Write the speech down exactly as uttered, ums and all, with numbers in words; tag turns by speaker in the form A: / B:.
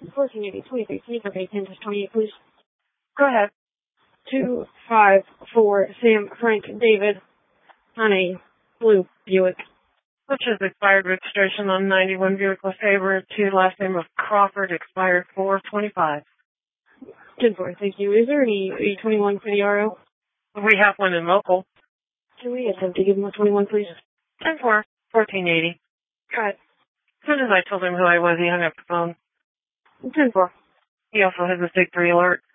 A: fourteen eighty, twenty-three, twenty-five, ten, twenty-eight, please.
B: Go ahead.
A: two five four Sam Frank David on a blue Buick.
B: Which is expired registration on ninety-one Buick LeFevre to last name of Crawford, expired four twenty-five.
A: ten four, thank you. Is there any A twenty-one for the R O?
B: We have one in local.
A: Can we attempt to give him a twenty-one, please?
B: ten four, fourteen eighty.
A: Got it.
B: As soon as I told him who I was, he hung up the phone.
A: ten four.
B: He also has a Sig three alert.